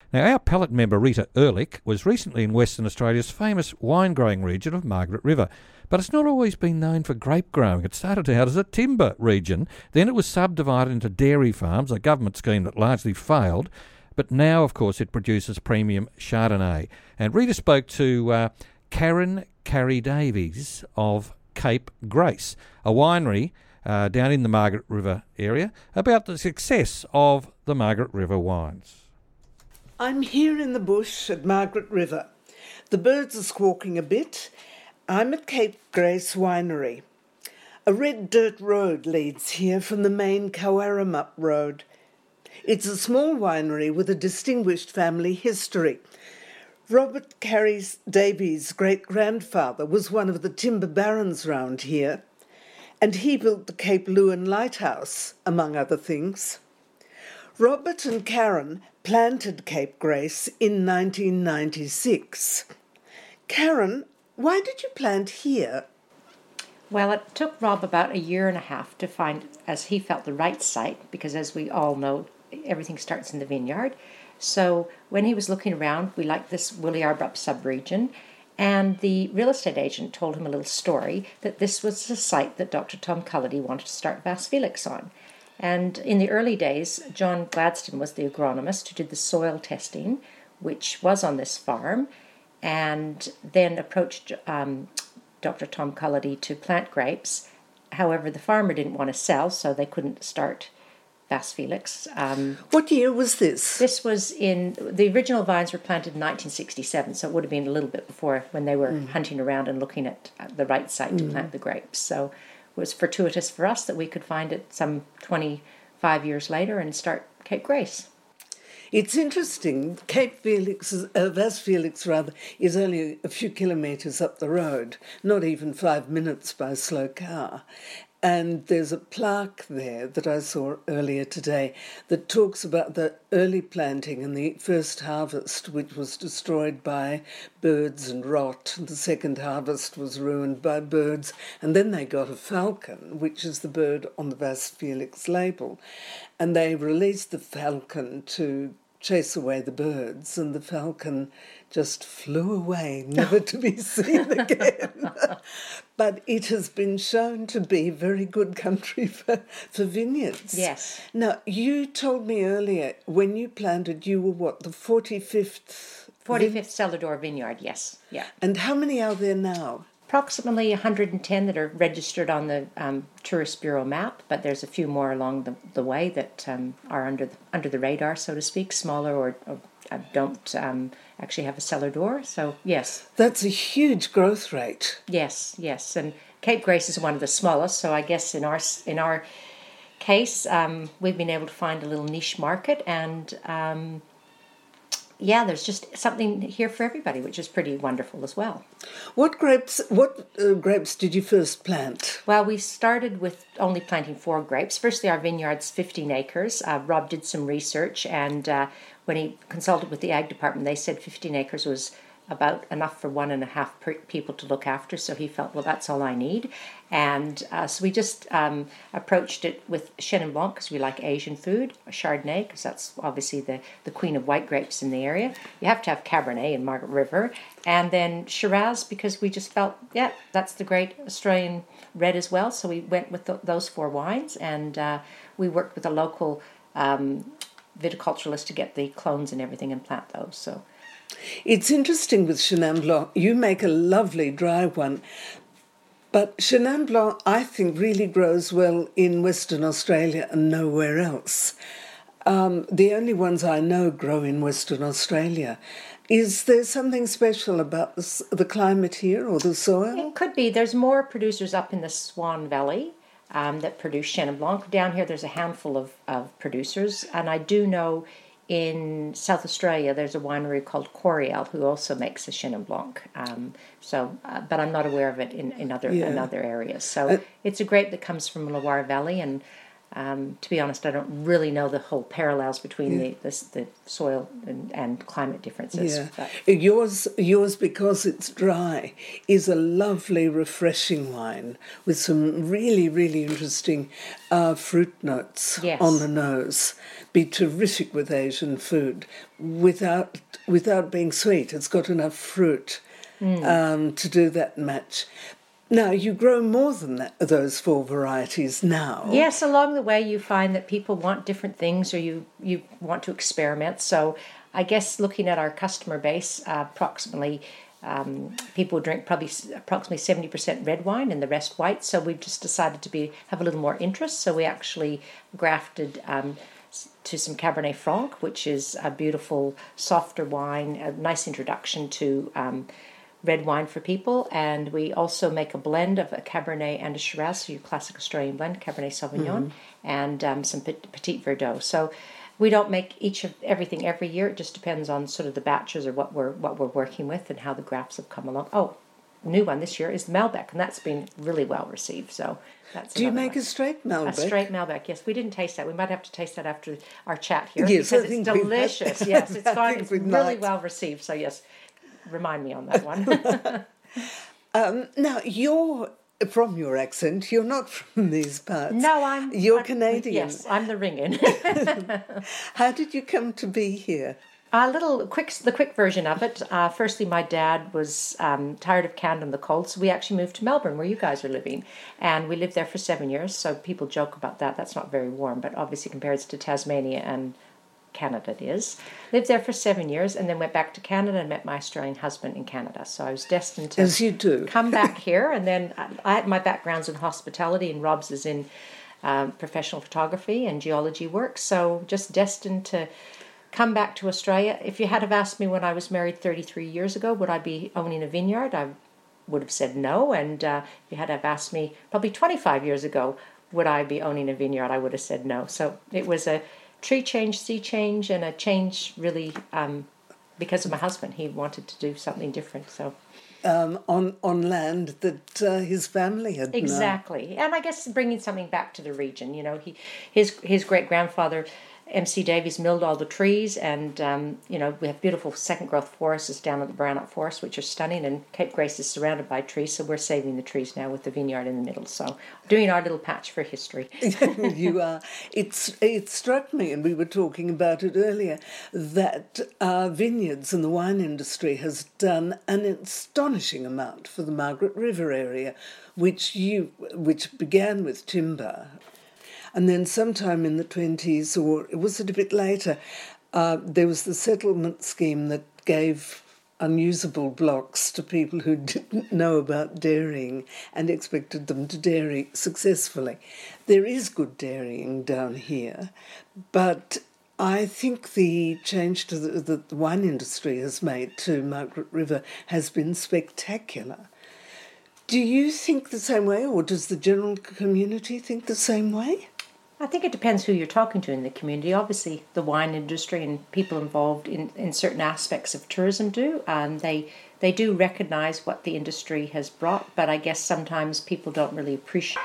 Now, our palette member Rita Ehrlich was recently in Western Australia's famous wine-growing region of Margaret River. But it's not always been known for grape growing. It started out as a timber region, then it was subdivided into dairy farms, a government scheme that largely failed. But now, of course, it produces premium Chardonnay. And Rita spoke to Karen Carey-Davies of Cape Grace, a winery down in the Margaret River area, about the success of the Margaret River wines. I'm here in the bush at Margaret River. The birds are squawking a bit. I'm at Cape Grace Winery. A red dirt road leads here from the main Cowarramup Road. It's a small winery with a distinguished family history. Robert Carey-Davies' great-grandfather was one of the timber barons round here, and he built the Cape Leeuwin Lighthouse, among other things. Robert and Karen planted Cape Grace in 1996. Karen, why did you plant here? Well, it took Rob about a year and a half to find, as he felt, the right site, because as we all know, everything starts in the vineyard. So when he was looking around, we liked this Woolly Arbroath sub-region, and the real estate agent told him a little story that this was the site that Dr. Tom Cullity wanted to start Vas Felix on. And in the early days, John Gladstone was the agronomist who did the soil testing, which was on this farm, and then approached Dr. Tom Cullity to plant grapes. However, the farmer didn't want to sell, so they couldn't start Vas Felix. What year was this? This was the original vines were planted in 1967, so it would have been a little bit before when they were hunting around and looking at the right site to plant the grapes. So it was fortuitous for us that we could find it some 25 years later and start Cape Grace. It's interesting. Vas Felix is only a few kilometres up the road, not even 5 minutes by slow car. And there's a plaque there that I saw earlier today that talks about the early planting and the first harvest, which was destroyed by birds and rot. The second harvest was ruined by birds. And then they got a falcon, which is the bird on the Vas Felix label. And they released the falcon to chase away the birds, and the falcon just flew away, never to be seen again. But it has been shown to be very good country for vineyards. Yes. Now, you told me earlier, when you planted, you were what, the 45th? 45th Cellar Door Vineyard, yes. Yeah. And how many are there now? Approximately 110 that are registered on the Tourist Bureau map, but there's a few more along the way that are under the radar, so to speak, smaller or don't actually have a cellar door. So yes, that's a huge growth rate. Yes, and Cape Grace is one of the smallest. So I guess in our case, we've been able to find a little niche market and. There's just something here for everybody, which is pretty wonderful as well. What grapes did you first plant? Well, we started with only planting 4 grapes. Firstly, our vineyard's 15 acres. Rob did some research, and when he consulted with the ag department, they said 15 acres was about enough for 1.5 people to look after, so he felt, well, that's all I need. And so we just approached it with Chenin Blanc, because we like Asian food, Chardonnay, because that's obviously the queen of white grapes in the area. You have to have Cabernet in Margaret River. And then Shiraz, because we just felt, that's the great Australian red as well. So we went with those 4 wines, and we worked with a local viticulturalist to get the clones and everything and plant those. So it's interesting with Chenin Blanc. You make a lovely dry one. But Chenin Blanc, I think, really grows well in Western Australia and nowhere else. The only ones I know grow in Western Australia. Is there something special about the climate here or the soil? It could be. There's more producers up in the Swan Valley that produce Chenin Blanc. Down here there's a handful of producers, and I do know in South Australia, there's a winery called Coriel who also makes a Chenin Blanc. But I'm not aware of it in other areas. So it's a grape that comes from Loire Valley, and to be honest, I don't really know the whole parallels between the soil and climate differences. Yeah. Yours, because it's dry, is a lovely, refreshing wine with some really, really interesting fruit notes on the nose. be terrific with Asian food without being sweet. It's got enough fruit to do that match. Now, you grow more than those 4 varieties now. Yes, along the way you find that people want different things, or you want to experiment. So I guess looking at our customer base, approximately people drink probably approximately 70% red wine and the rest white. So we've just decided to have a little more interest. So we actually grafted to some Cabernet Franc, which is a beautiful, softer wine, a nice introduction to red wine for people. And we also make a blend of a Cabernet and a Shiraz, so your classic Australian blend, Cabernet Sauvignon, and some Petit Verdot. So we don't make everything every year. It just depends on sort of the batches or what we're working with and how the grafts have come along. Oh, new one this year is the Malbec, and that's been really well received. So that's. Do you make a straight Malbec? A straight Malbec, yes. We didn't taste that. We might have to taste that after our chat here, yes, because it's delicious. Yes, it's really well received. So yes, remind me on that one. Now, from your accent, you're not from these parts. No, You're Canadian. Yes, I'm the ring-in. How did you come to be here? The quick version of it. Firstly, my dad was tired of Canada and the cold, so we actually moved to Melbourne, where you guys are living, and we lived there for 7 years. So people joke about that. That's not very warm, but obviously compared to Tasmania and Canada it is. Lived there for 7 years and then went back to Canada and met my Australian husband in Canada. So I was destined to As you do. come back here. And then my background's in hospitality and Rob's is in professional photography and geology work. So just destined to come back to Australia. If you had have asked me when I was married 33 years ago, would I be owning a vineyard? I would have said no. And if you had have asked me probably 25 years ago, would I be owning a vineyard? I would have said no. So it was a tree change, sea change, and a change really because of my husband. He wanted to do something different. So on land that his family had known. Exactly. And I guess bringing something back to the region. You know, his great-grandfather, MC Davies, milled all the trees, and we have beautiful second growth forests down at the Brownlow Forest, which are stunning, and Cape Grace is surrounded by trees, so we're saving the trees now with the vineyard in the middle. So doing our little patch for history. You are. It struck me, and we were talking about it earlier, that vineyards and the wine industry has done an astonishing amount for the Margaret River area, which began with timber. And then sometime in the 20s, or was it a bit later, there was the settlement scheme that gave unusable blocks to people who didn't know about dairying and expected them to dairy successfully. There is good dairying down here, but I think the change to the wine industry has made to Margaret River has been spectacular. Do you think the same way, or does the general community think the same way? I think it depends who you're talking to in the community. Obviously, the wine industry and people involved in certain aspects of tourism do. They do recognise what the industry has brought, but I guess sometimes people don't really appreciate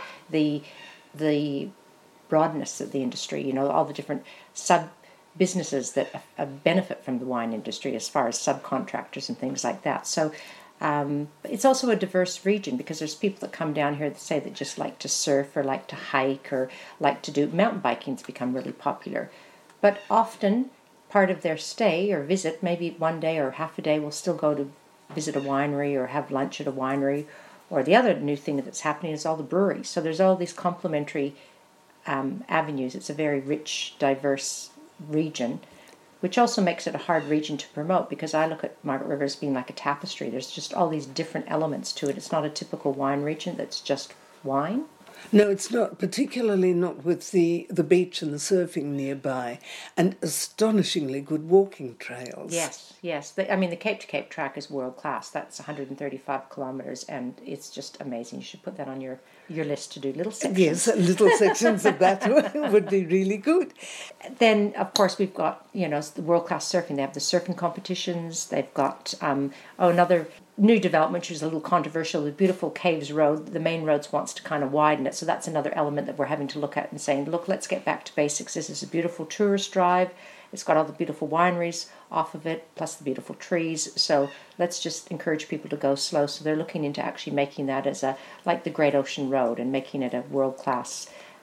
the broadness of the industry. You know, all the different sub-businesses that benefit from the wine industry as far as subcontractors and things like that. So it's also a diverse region, because there's people that come down here that say that just like to surf or like to hike or like to do mountain biking's become really popular. But often part of their stay or visit, maybe one day or half a day, will still go to visit a winery or have lunch at a winery. Or the other new thing that's happening is all the breweries. So there's all these complementary avenues. It's a very rich, diverse region, which also makes it a hard region to promote, because I look at Margaret River as being like a tapestry. There's just all these different elements to it. It's not a typical wine region that's just wine. No, it's not, particularly not with the beach and the surfing nearby, and astonishingly good walking trails. Yes. The Cape to Cape track is world class. That's 135 kilometres, and it's just amazing. You should put that on your list to do little sections. Yes, little sections of that would be really good. Then, of course, we've got, the world class surfing. They have the surfing competitions. They've got another new development, which is a little controversial, the beautiful Caves Road. The main roads wants to kind of widen it, so that's another element that we're having to look at and saying, look, let's get back to basics. This is a beautiful tourist drive. It's got all the beautiful wineries off of it, plus the beautiful trees. So let's just encourage people to go slow. So they're looking into actually making that as like the Great Ocean Road and making it a world-class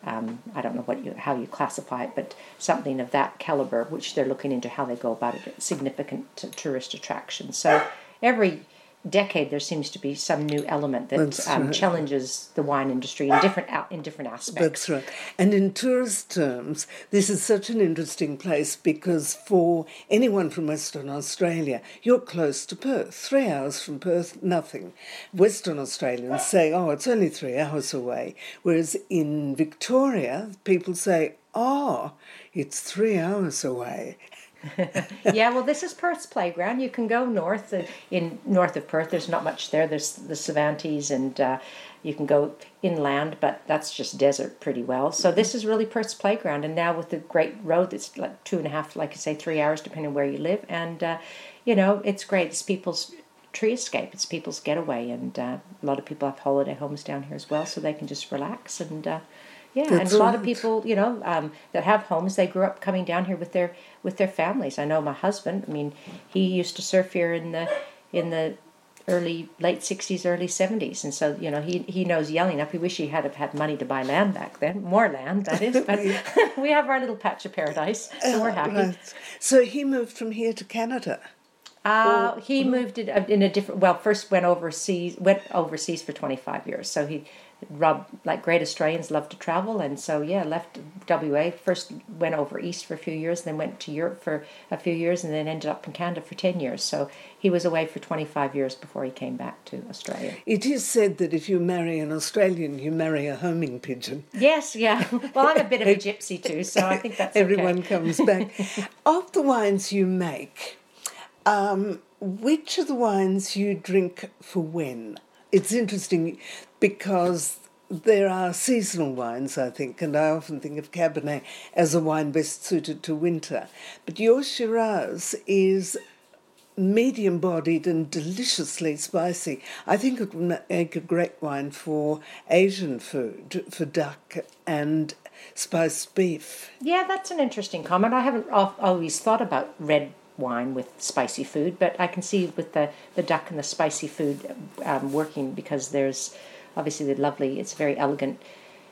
I don't know how you classify it, but something of that caliber, which they're looking into how they go about it, significant tourist attraction. So every decade there seems to be some new element that challenges the wine industry in different aspects. That's right. And in tourist terms, this is such an interesting place because for anyone from Western Australia, you're close to Perth. 3 hours from Perth, nothing. Western Australians say, oh, it's only 3 hours away. Whereas in Victoria, people say, oh, it's 3 hours away. Yeah, well, this is Perth's playground. You can go north. North of Perth, there's not much there. There's the Cervantes, and you can go inland, but that's just desert pretty well. So this is really Perth's playground. And now with the great road, it's like 2.5, like I say, 3 hours, depending on where you live. And, it's great. It's people's tree escape. It's people's getaway. And a lot of people have holiday homes down here as well, so they can just relax and... and a lot of people, that have homes, they grew up coming down here with their families. I know my husband. I mean, he used to surf here in the late 60s, early 70s, and so he knows Yellowknife. We wish he had had money to buy land back then, more land that is. But we have our little patch of paradise, so we're happy. Right. So he moved from here to Canada. He moved it in a different. Well, first went overseas for 25 years. So Rob, like great Australians, loved to travel, and so left WA. First went over east for a few years, then went to Europe for a few years, and then ended up in Canada for 10 years. So he was away for 25 years before he came back to Australia. It is said that if you marry an Australian, you marry a homing pigeon. Yes, yeah. Well, I'm a bit of a gypsy too, so I think that's everyone comes back. Of the wines you make, which are the wines you drink for when? It's interesting because there are seasonal wines, I think, and I often think of Cabernet as a wine best suited to winter. But your Shiraz is medium-bodied and deliciously spicy. I think it would make a great wine for Asian food, for duck and spiced beef. Yeah, that's an interesting comment. I haven't always thought about red wine with spicy food, but I can see with the duck and the spicy food working, because there's obviously it's very elegant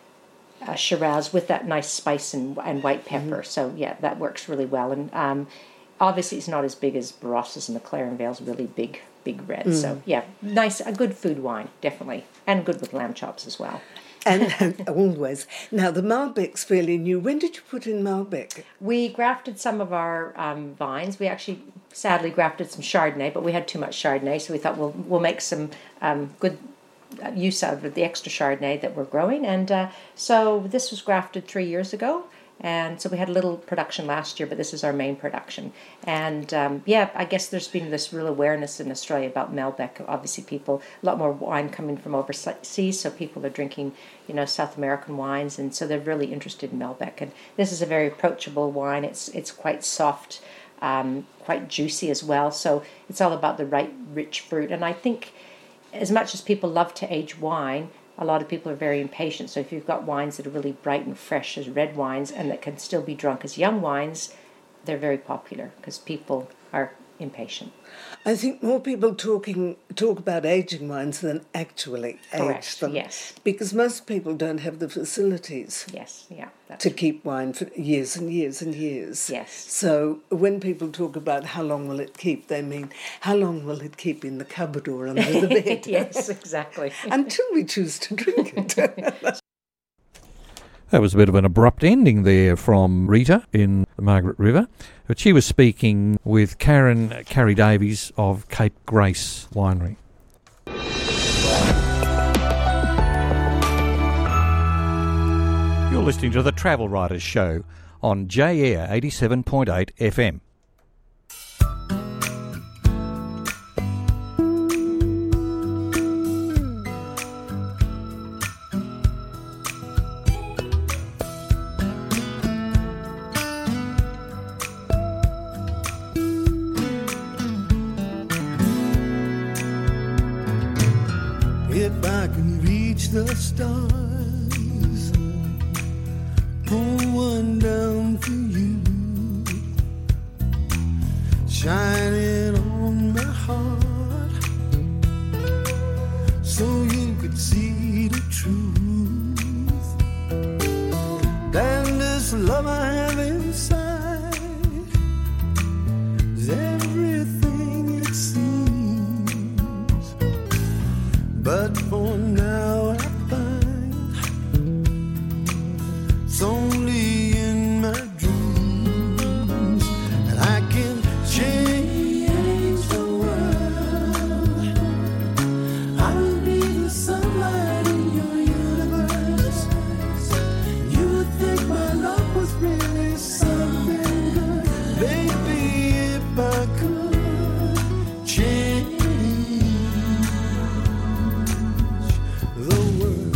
Shiraz with that nice spice and white pepper. Mm-hmm. So yeah, that works really well. And obviously it's not as big as Barossa and the Claren Vale's really big red. Mm. So yeah, nice, a good food wine, definitely, and good with lamb chops as well. And always. Now, the Malbec's fairly new. When did you put in Malbec? We grafted some of our vines. We actually, sadly, grafted some Chardonnay, but we had too much Chardonnay, so we thought we'll make some good use out of the extra Chardonnay that we're growing. And so this was grafted 3 years ago. And so we had a little production last year, but this is our main production. And I guess there's been this real awareness in Australia about Malbec. Obviously, a lot more wine coming from overseas, so people are drinking, South American wines, and so they're really interested in Malbec. And this is a very approachable wine. It's quite soft, quite juicy as well. So it's all about the right rich fruit. And I think as much as people love to age wine, a lot of people are very impatient. So if you've got wines that are really bright and fresh as red wines and that can still be drunk as young wines, they're very popular because people are impatient. I think more people talk about aging wines than actually age them. Yes. Because most people don't have the facilities. Yes, yeah. To keep wine for years and years and years. Yes. So when people talk about how long will it keep, they mean how long will it keep in the cupboard or under the bed? Yes, exactly. Until we choose to drink it. That was a bit of an abrupt ending there from Rita in the Margaret River. But she was speaking with Carrie Davies of Cape Grace Winery. You're listening to the Travel Writers Show on J-Air 87.8 FM. If I can reach the stars, pull one down for you, shining on my heart, so you could see the truth. but for now I find it's only in my dreams that I can change the world. I will be the sunlight in your universe. You would think my love was really something good. Baby, if I could change the world.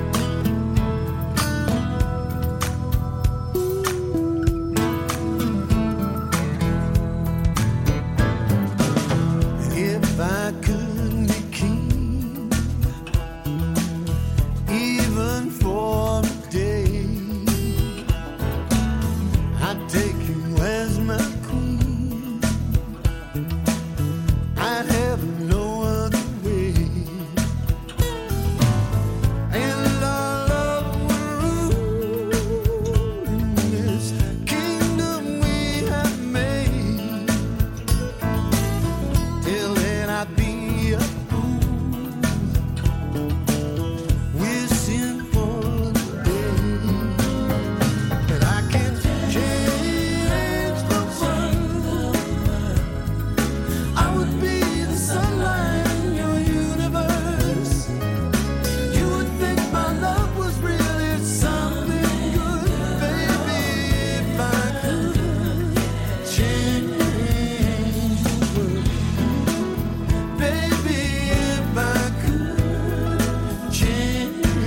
If I could be king, even for a day, I'd take you as my queen. I'd have no other way, and our love would rule in this kingdom we have made. Till then I'd be a fool, wishing for the day that I can change the world. I would be the sunlight in your universe. You would think my love was really something good. Baby, if I could change the world. Baby, if I could change the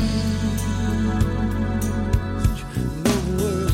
world.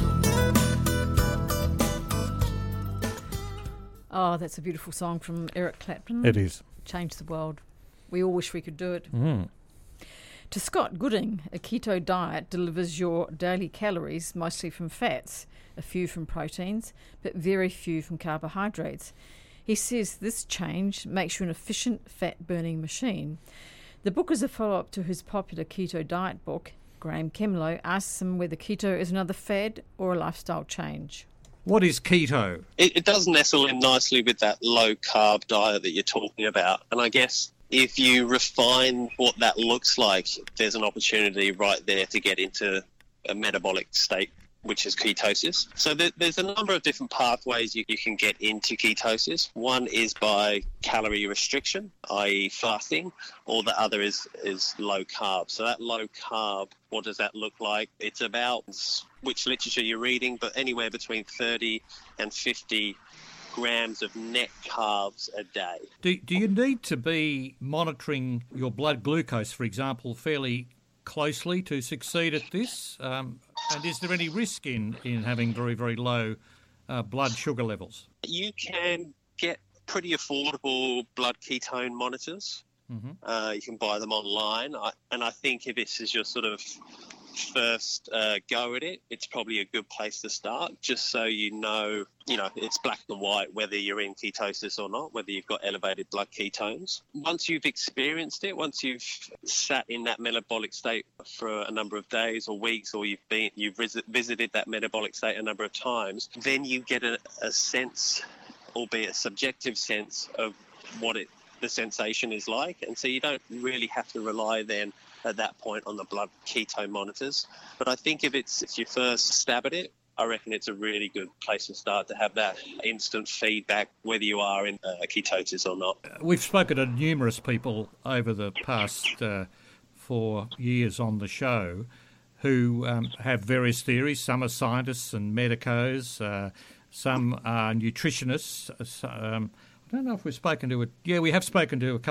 Oh, that's a beautiful song from Eric Clapton. It is. Change the world. We all wish we could do it. Mm. To Scott Gooding, a keto diet delivers your daily calories mostly from fats, a few from proteins, but very few from carbohydrates. He says this change makes you an efficient fat-burning machine. The book is a follow-up to his popular keto diet book. Graham Kemlow asks him whether keto is another fad or a lifestyle change. What is keto? It does nestle in nicely with that low-carb diet that you're talking about. And I guess if you refine what that looks like, there's an opportunity right there to get into a metabolic state, which is ketosis. So there's a number of different pathways you can get into ketosis. One is by calorie restriction, i.e. fasting, or the other is low carb. So that low carb, what does that look like? It's about which literature you're reading, but anywhere between 30 and 50 grams of net carbs a day. Do you need to be monitoring your blood glucose, for example, fairly closely to succeed at this? And is there any risk in having very, very low blood sugar levels? You can get pretty affordable blood ketone monitors. Mm-hmm. You can buy them online. And I think if this is your sort of first go at it, it's probably a good place to start, just so you know it's black and white whether you're in ketosis or not, whether you've got elevated blood ketones. Once you've experienced it, once you've sat in that metabolic state for a number of days or weeks, or you've visited that metabolic state a number of times, then you get a sense, albeit a subjective sense, of what the sensation is like. And so you don't really have to rely then at that point on the blood ketone monitors. But I think if it's your first stab at it, I reckon it's a really good place to start, to have that instant feedback whether you are in ketosis or not. We've spoken to numerous people over the past 4 years on the show who have various theories. Some are scientists and medicos, some are nutritionists. I don't know if we've spoken to it. Yeah, we have spoken to a couple